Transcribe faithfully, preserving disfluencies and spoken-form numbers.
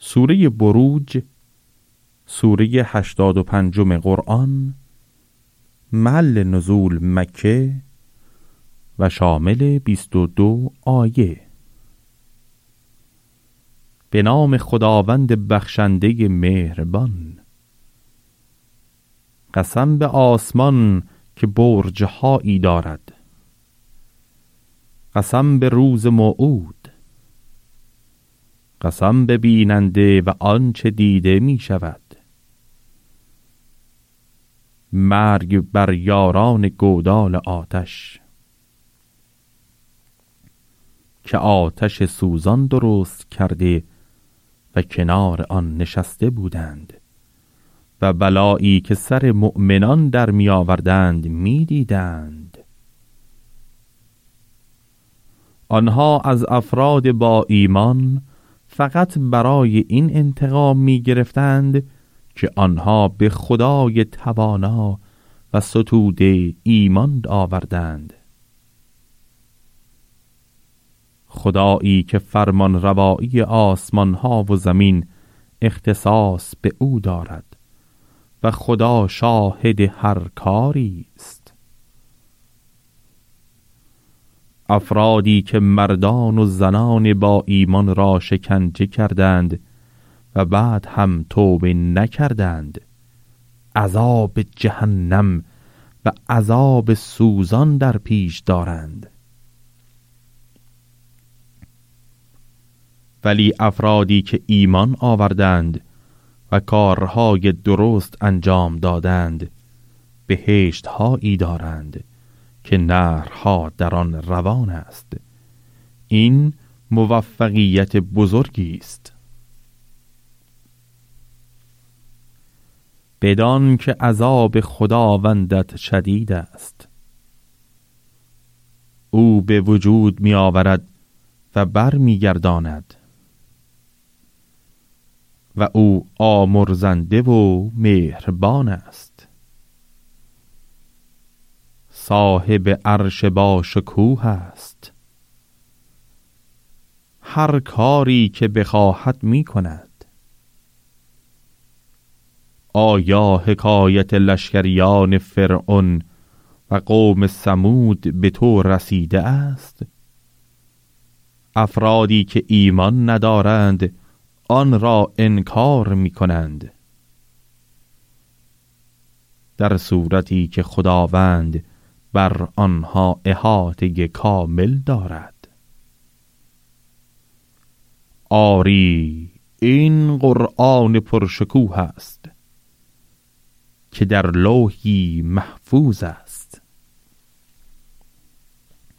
سوره بروج، سوره هشتاد و پنجم قرآن، محل نزول مکه و شامل بیست و دو آیه. به نام خداوند بخشنده مهربان. قسم به آسمان که برج‌هایی دارد، قسم به روز موعود، قسم به بیننده و آنچه دیده می شود. مرگ بر یاران گودال آتش، که آتش سوزان درست کرده و کنار آن نشسته بودند و بلایی که سر مؤمنان در می آوردند می دیدند. آنها از افراد با ایمان فقط برای این انتقام می گرفتند که آنها به خدای توانا و ستوده ایمان آوردند. خدایی که فرمان روایی آسمان ها و زمین اختصاص به او دارد و خدا شاهد هر کاری است. افرادی که مردان و زنان با ایمان را شکنجه کردند و بعد هم توبه نکردند، عذاب جهنم و عذاب سوزان در پیش دارند. ولی افرادی که ایمان آوردند و کارهای درست انجام دادند، بهشت هایی دارند که نهرها در آن روان است. این موفقیت بزرگی است. بدان که عذاب خداوندت شدید است. او به وجود می آورد و بر می گرداند و او آمرزنده و مهربان است. صاحب عرش با شکوه است. هر کاری که بخواهد می کند. آیا حکایت لشکریان فرعون و قوم ثمود به تو رسیده است؟ افرادی که ایمان ندارند آن را انکار می کنند، در صورتی که خداوند بر آنها احاطه کامل دارد. آری این قرآن پرشکوه است که در لوحی محفوظ است.